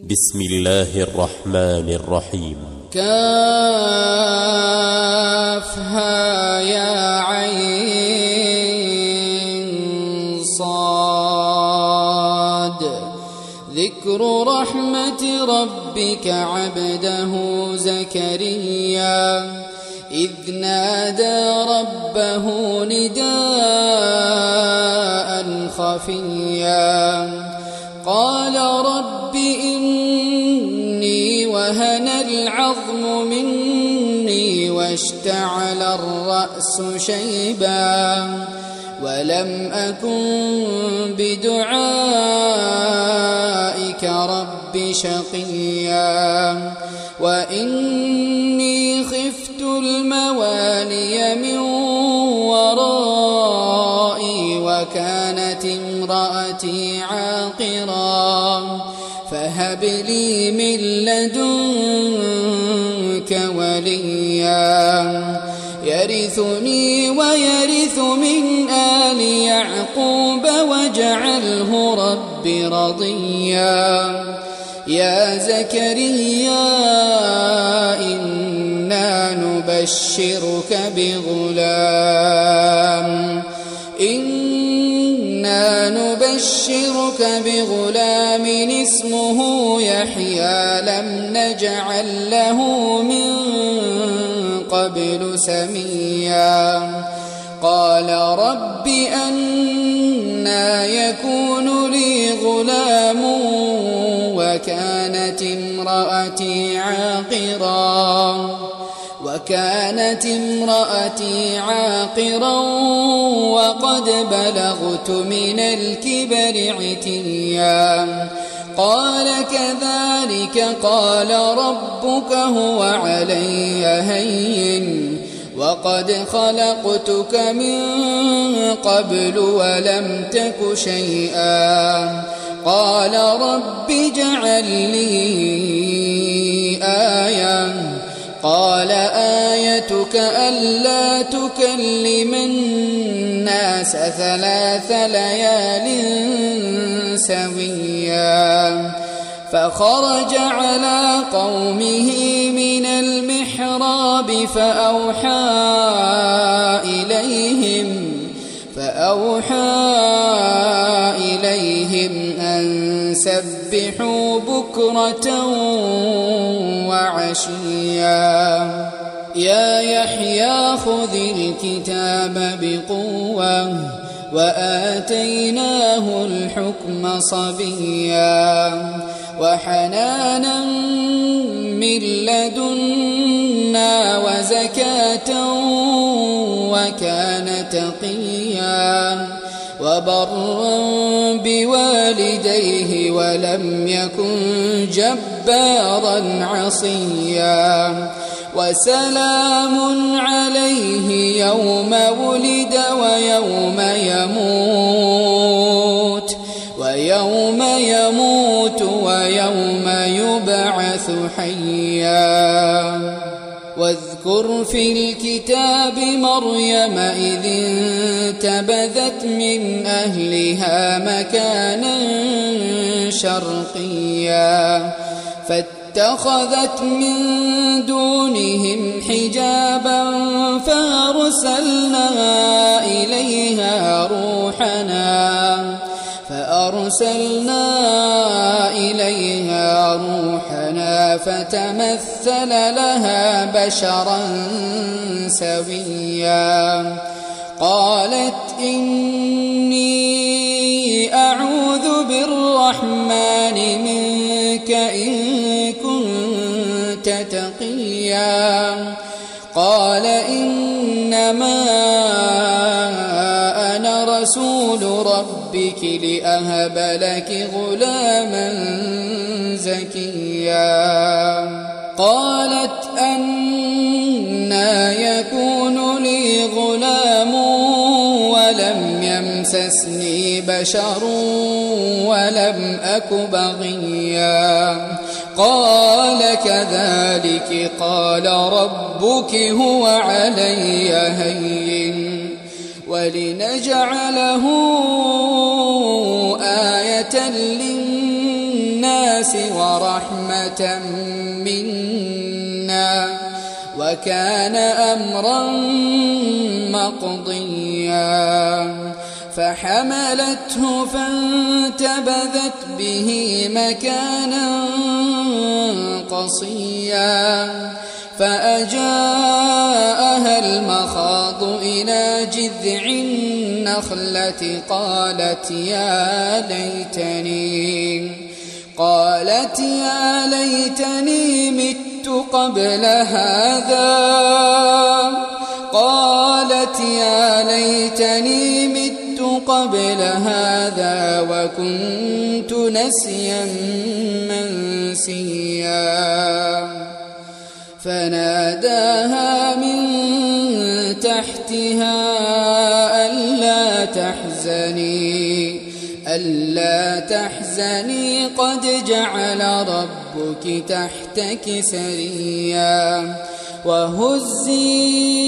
بسم الله الرحمن الرحيم. كافها يا عين صاد. ذكر رحمة ربك عبده زكريا إذ نادى ربه نداء خفيا قال رب إني وهن العظم مني واشتعل الرأس شيبا ولم أكن بدعائك رب شقيا وإني خفت الموالي من ورائي وكانت امرأتي عاقرا فهب لي من لدنك وليا يرثني ويرث من آل يعقوب واجعله رب رضيا يا زكريا إنا نبشرك بغلام اسمه يحيى لم نجعل له من قبل سميا قال رب أنى يكون لي غلام وكانت امرأتي عاقرا وقد بلغت من الكبر عتيا قال كذلك قال ربك هو علي هين وقد خلقتك من قبل ولم تك شيئا قال رب اجعل لي آية قال آيتك ألا تكلم الناس 3 ليال سويا فخرج على قومه من المحراب فأوحى إليهم أن سبحوا بكرة وعشيا يا يحيى خذ الكتاب بقوة وآتيناه الحكم صبيا وحنانا من لدنا وزكاة وكان تقيا وبرا بوالديه ولم يكن جبارا عصيا وسلام عليه يوم ولد ويوم يموت ويوم يبعث حيا واذكر في الكتاب مريم إذ انتبذت من أهلها مكانا شرقيا فاتخذت من دونهم حجابا فأرسلنا إليها روحنا فتمثل لها بشرا سويا قالت إني أعوذ بالرحمن منك إن كنت تقيا قال إنما أنا رسول ربك لأهب لك غلاما زكيا قالت أنى يكون لي غلام ولم يمسسني بشر ولم أك بغيا قال كذلك قال ربك هو علي هين ولنجعله آية للناس الناس ورحمة منا وكان أمرا مقضيا فحملته فانتبذت به مكانا قصيا فأجاءها المخاض إلى جذع النخلة قالت يا ليتني مت قبل هذا وكنت نسيا منسيا فناداها من تحتها ألا تحزني قد جعل ربك تحتك سريا وهزي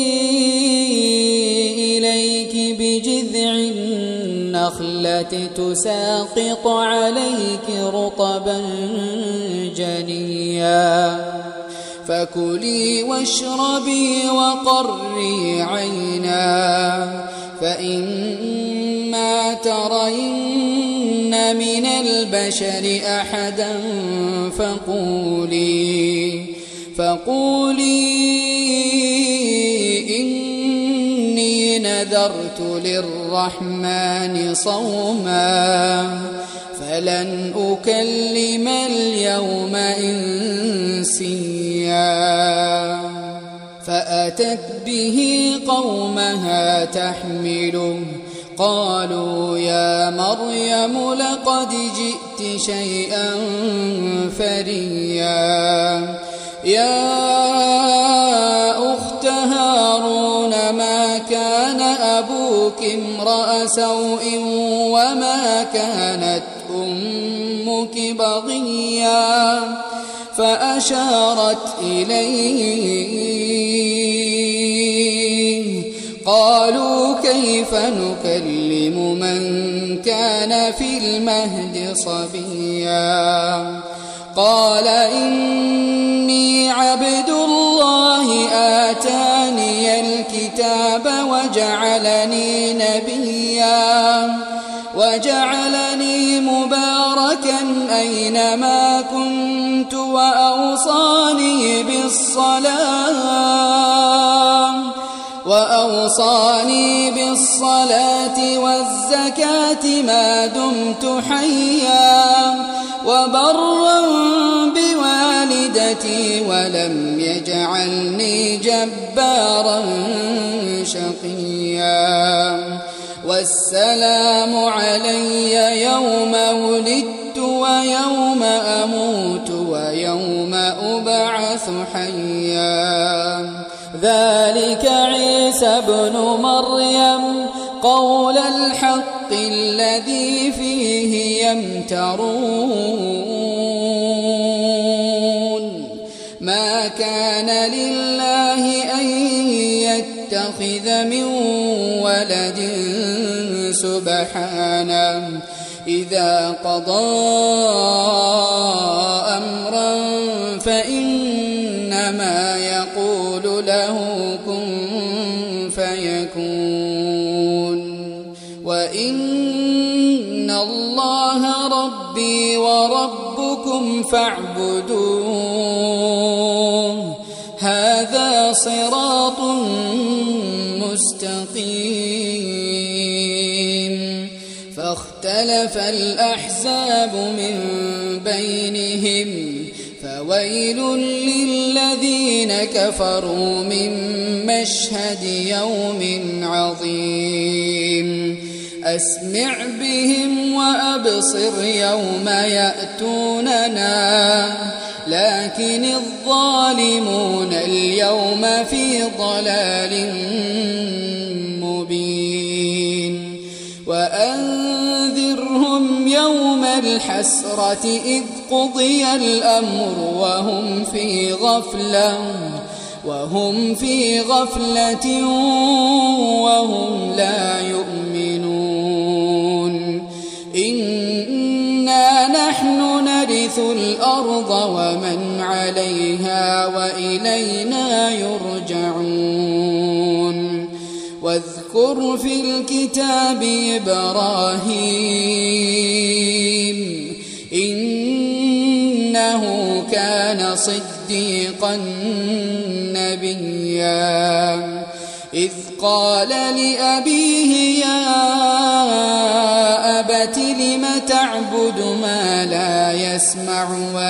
إليك بجذع النخلة تساقط عليك رطبا جنيا فكلي واشربي وقري عينا فإما ترين من البشر أحدا فقولي إني نذرت للرحمن صوما فلن أكلم اليوم إنسيا فأتت به قومها تحمله قالوا يا مريم لقد جئت شيئا فريا يا أخت هارون ما كان أبوك امرأ سوء وما كانت أمك بغيا فأشارت إليه قالوا كيف نكلم من كان في المهد صبيا قال إني عبد الله آتاني الكتاب وجعلني نبيا وجعلني مباركا أينما كنت وأوصاني بالصلاة والزكاة ما دمت حيا وبرا بوالدتي ولم يجعلني جبارا شقيا والسلام علي يوم ولدت ويوم أموت ويوم أبعث حيا ذلك عيسى ابن مريم قول الحق الذي فيه يمترون ما كان لله أن يتخذ من ولد سبحانه إذا قضى أمرا فإنما يقول له كن فيكون وإن الله ربي وربكم فاعبدوه هذا صراط مستقيم فاختلف الأحزاب من بينهم فويل للذين كفروا من مشهد يوم عظيم أسمع بهم وأبصر يوم يأتوننا لكن الظالمون اليوم في ضلال مبين وأنذرهم يوم الحسرة إذ قضي الأمر وهم في غفلة وهم لا يؤمنون إنا نحن نرث ونرث الأرض ومن عليها وإلينا يرجعون واذكر في الكتاب إبراهيم إنه كان صديقا نبيا إذ قال لأبيه يا أبت لم تعبد ما لا يسمع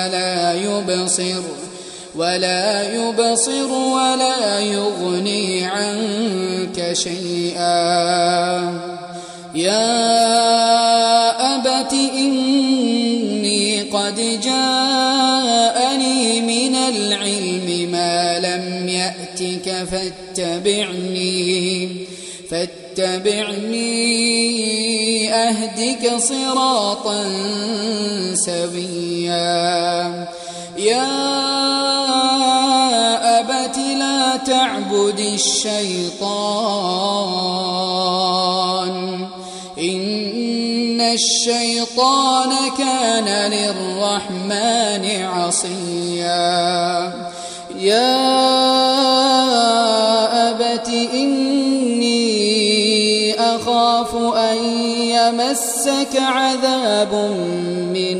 ولا يبصر ولا يغني عنك شيئا يا أبت إني قد جاءني من العلم ما لم يأتك فاتبعني أهدك صراطا سويا يا أبت لا تعبد الشيطان إن الشيطان كان للرحمن عصيا يا أبت إني أخاف أن يمسك عذاب من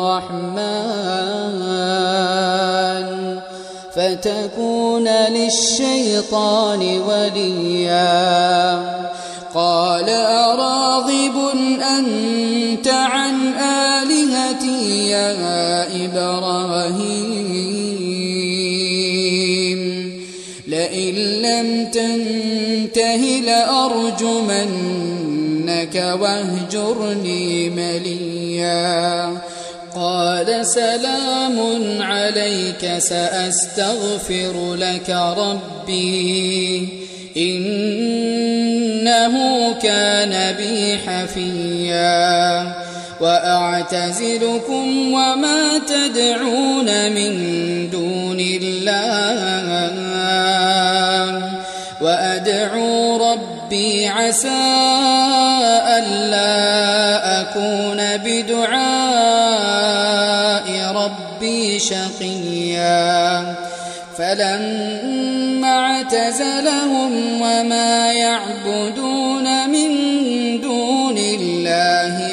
الرحمن فتكون للشيطان وليا قال أراغب أنت عن آلهتي يا إبراهيم لئن لم تنته لأرجمنك واهجرني مليا قال سلام عليك سأستغفر لك ربي إنه كان بي حفيا وأعتزلكم وما تدعون من دون الله وأدعو ربي عسى ألا أكون بدعاء ربي شقيا فلما اعتزلهم وما يعبدون من دون الله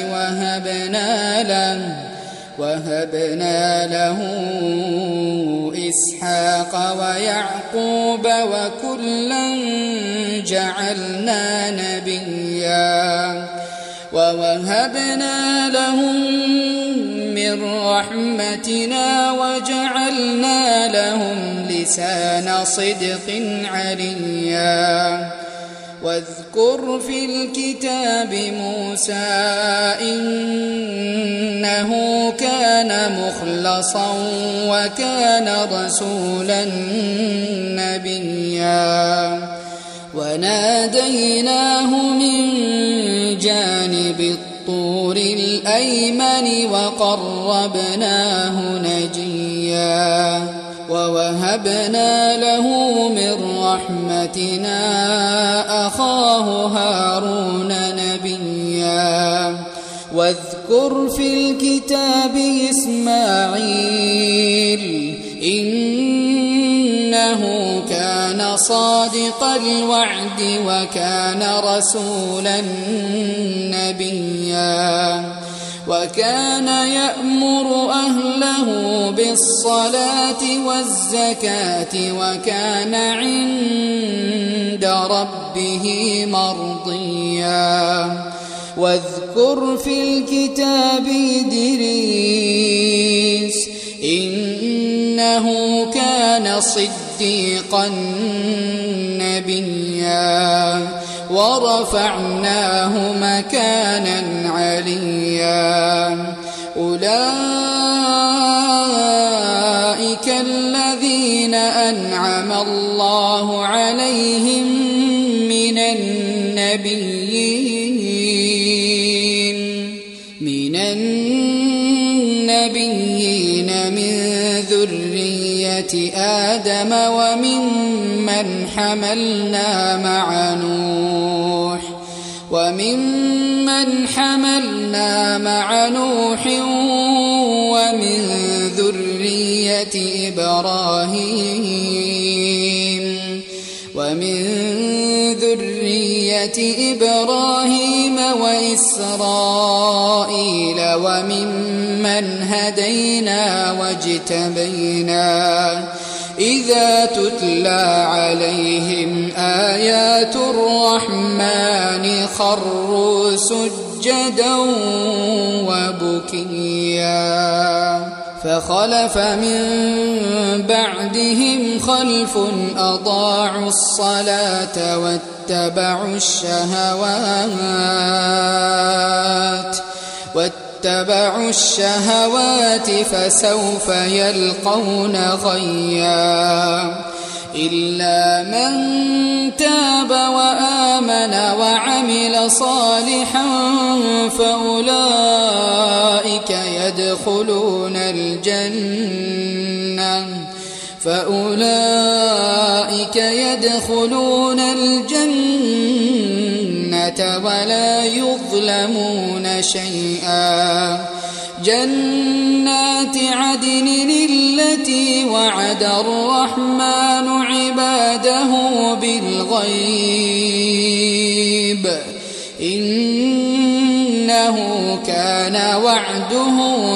وهبنا له إسحاق ويعقوب وكلا جعلنا نبيا ووهبنا لهم من رحمتنا وجعلنا لهم لسان صدق عليا واذكر في الكتاب موسى إنه كان مخلصا وكان رسولا نبيا وناديناه من جانب الطور الأيمن وقربناه نجيا ووهبنا له من رحمتنا أخاه هارون نبيا واذكر في الكتاب إسماعيل إنه كان صادق الوعد وكان رسولا نبيا وكان يأمر أهله بالصلاة والزكاة وكان عند ربه مرضيا واذكر في الكتاب إدريس إنه كان صديقا نبيا ورفعناه مكانا عليا أولئك الذين أنعم الله عليهم من النبيين من ذرية آدم وممن حملنا مع نوح ومن ذرية إبراهيم وإسرائيل وممن هدينا واجتبينا إذا تتلى عليهم آيات الرحمن خروا سجدا وبكيا فخلف من بعدهم خلف أضاعوا الصلاة واتبعوا الشهوات فسوف يلقون غيا إلا من تاب وآمن وعمل صالحا فأولئك يدخلون الجنة ولا يظلمون شيئا جنات عدن التي وعد الرحمن عباده بالغيب إنه كان وعده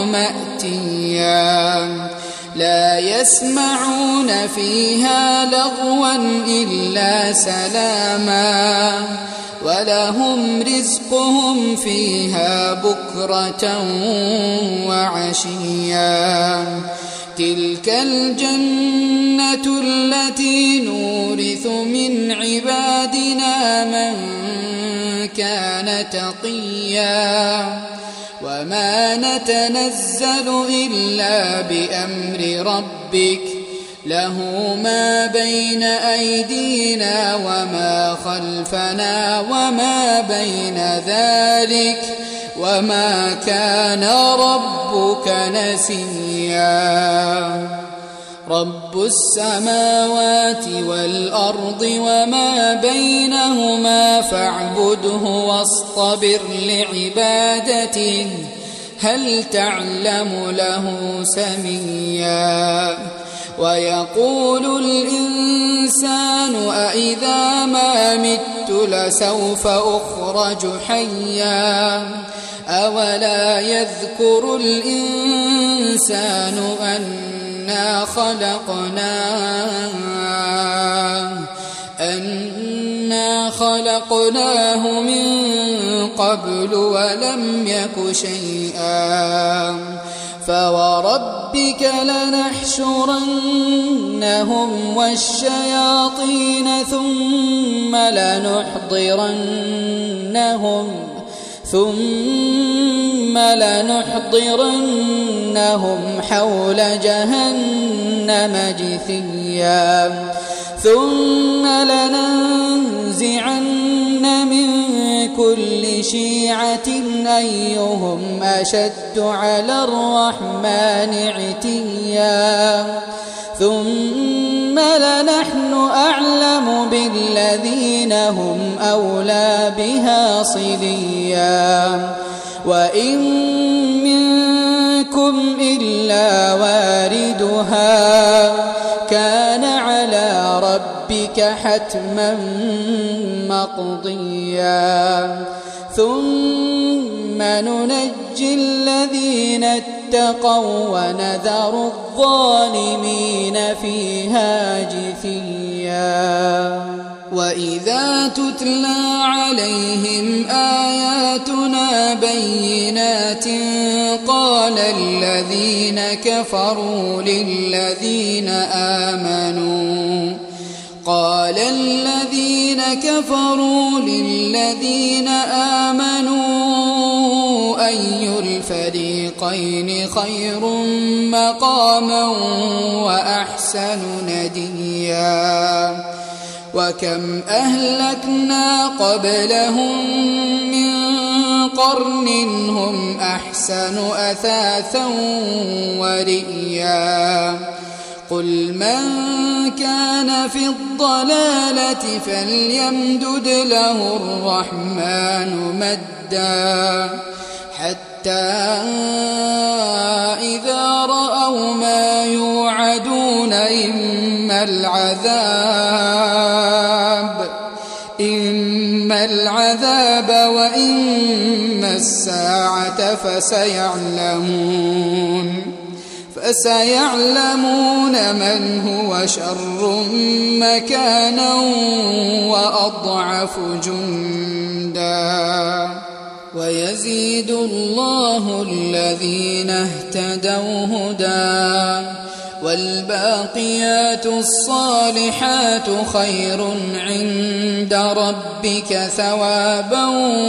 مأتيا لا يسمعون فيها لغوا إلا سلاما ولهم رزقهم فيها بكرة وعشيا تلك الجنة التي نورث من عبادنا من كان تقيا وما نتنزل إلا بأمر ربك له ما بين أيدينا وما خلفنا وما بين ذلك وما كان ربك نسيا رب السماوات والأرض وما بينهما فاعبده واصطبر لعبادته هل تعلم له سميا ويقول الإنسان أإذا ما مت لسوف أخرج حيا أولا يذكر الإنسان أنا خلقناه من قبل ولم يك شيئا فوربك لنحشرنهم والشياطين ثم لنحضرنهم حول جهنم جثيا ثم لننزعن من كل شيعة أيهم أشد على الرحمن عتيا ثم لنحن أعلم بالذين هم أولى بها صليا وإن منكم إلا واردها كان على ربك حتما مقضيا ثم ننجي الذين اتقوا ونذر الظالمين فيها جثيا وإذا تتلى عليهم آياتنا بينات قال الذين كفروا للذين آمنوا أي الفريقين خير مقاما وأحسن نديا وكم أهلكنا قبلهم من قرن هم أحسن أثاثا ورئيا قل من كان في الضلالة فليمدد له الرحمن مدا حتى إذا رأوا ما يوعدون يوعدون إما العذاب وإما الساعة فسيعلمون من هو شر مكانا وأضعف جندا ويزيد الله الذين اهتدوا هدى والباقيات الصالحات خير عند ربك ثوابا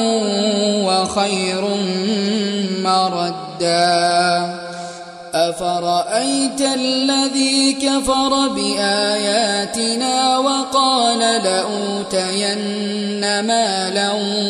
وخير مردا أفرأيت الذي كفر بآياتنا وقال لأوتين مالا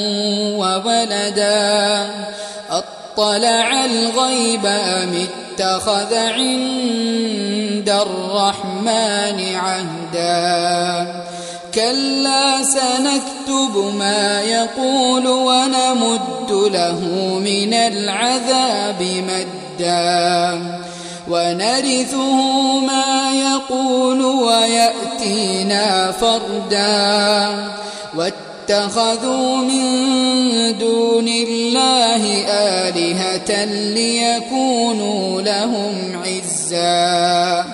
وولدا أطلع الغيب أم اتخذ عند الرحمن عهدا كلا سنكتب ما يقول ونمد له من العذاب مدا ونرثه ما يقول ويأتينا فردا واتخذوا من دون الله آلهة ليكونوا لهم عزا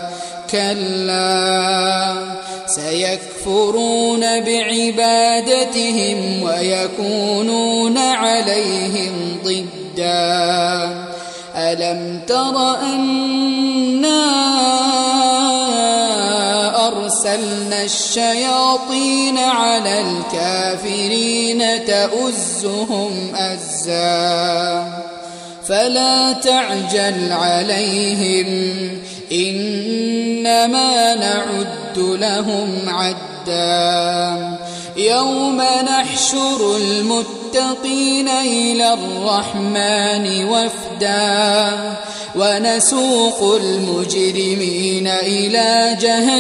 كلا سيكفرون بعبادتهم ويكونون عليهم ضدا ألم تر أنا أرسلنا الشياطين على الكافرين تؤزهم أزا فلا تعجل عليهم إنما نعد لهم عدا يوم نحشر المتقين إلى الرحمن وفدا ونسوق المجرمين إلى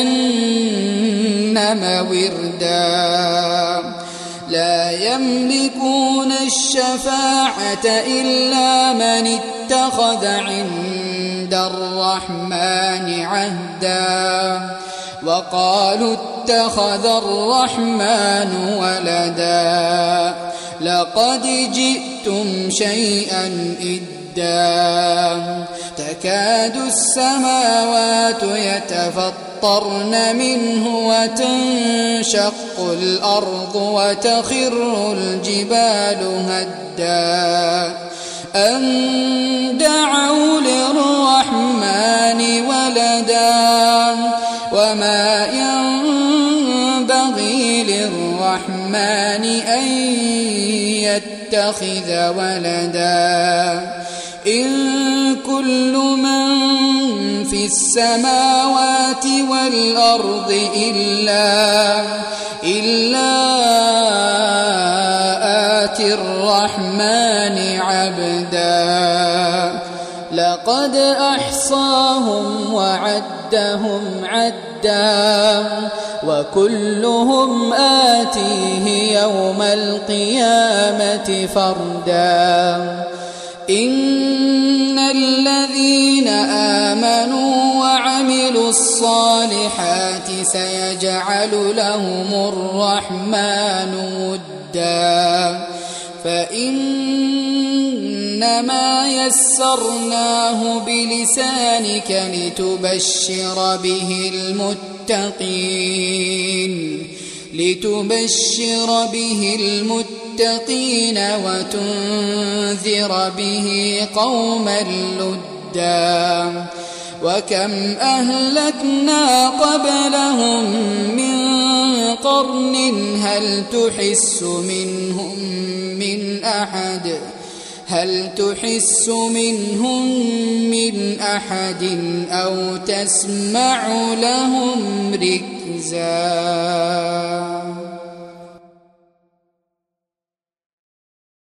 جهنم وردا لا يملكون الشفاعة إلا من اتخذ عند الرحمن عهدا وقالوا اتخذ الرحمن ولدا لقد جئتم شيئا إدا تكاد السماوات يتفطرن منه وتنشق الأرض وتخر الجبال هدا أن دعوا للرحمن ولدا وما ينبغي للرحمن أن يتخذ ولدا إن كل من في السماوات والأرض إلا آتي الرحمن عبدا لقد أحصاهم وعدهم عدا وكلهم آتيه يوم القيامة فردا إن الذين آمنوا وعملوا الصالحات سيجعل لهم الرحمن ودا فإنما يسرناه بلسانك لتبشر به المتقين وتنذر به قوما لدا وكم أهلكنا قبلهم من قرن هل تحس منهم من أحد أو تسمع لهم ركزا